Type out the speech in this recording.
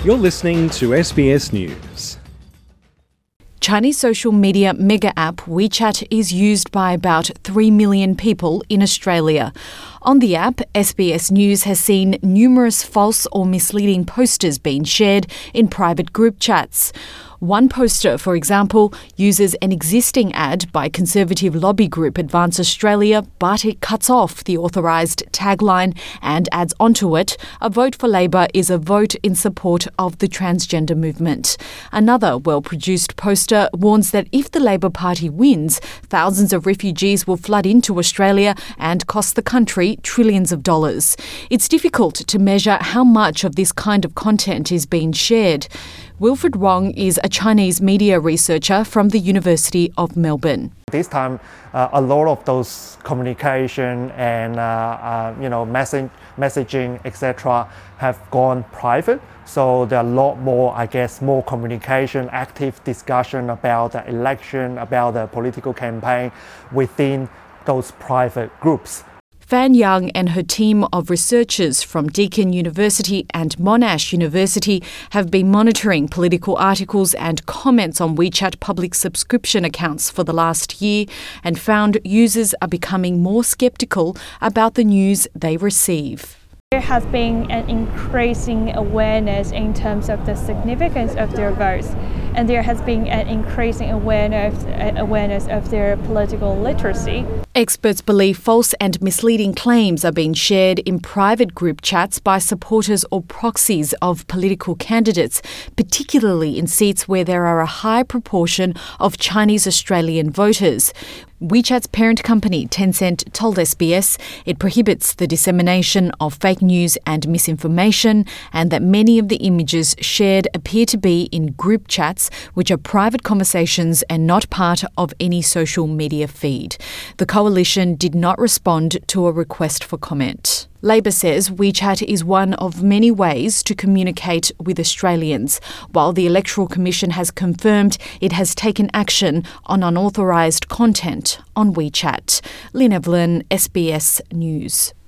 You're listening to SBS News. Chinese social media mega app WeChat is used by about 3 million people in Australia. On the app, SBS News has seen numerous false or misleading posters being shared in private group chats. One poster, for example, uses an existing ad by conservative lobby group Advance Australia, but it cuts off the authorised tagline and adds onto it, "A vote for Labor is a vote in support of the transgender movement." Another well-produced poster warns that if the Labor Party wins, thousands of refugees will flood into Australia and cost the country trillions of dollars. It's difficult to measure how much of this kind of content is being shared. Wilfred Wong is a Chinese media researcher from the University of Melbourne. This time, a lot of those communication and messaging, etc., have gone private. So there are a lot more, more communication, active discussion about the election, about the political campaign within those private groups. Fan Yang and her team of researchers from Deakin University and Monash University have been monitoring political articles and comments on WeChat public subscription accounts for the last year and found users are becoming more sceptical about the news they receive. There has been an increasing awareness in terms of the significance of their votes, and there has been an increasing awareness of their political literacy. Experts believe false and misleading claims are being shared in private group chats by supporters or proxies of political candidates, particularly in seats where there are a high proportion of Chinese Australian voters. WeChat's parent company, Tencent, told SBS it prohibits the dissemination of fake news and misinformation, and that many of the images shared appear to be in group chats, which are private conversations and not part of any social media feed. The coalition did not respond to a request for comment. Labor says WeChat is one of many ways to communicate with Australians, while the Electoral Commission has confirmed it has taken action on unauthorised content on WeChat. Lynn Evelyn, SBS News.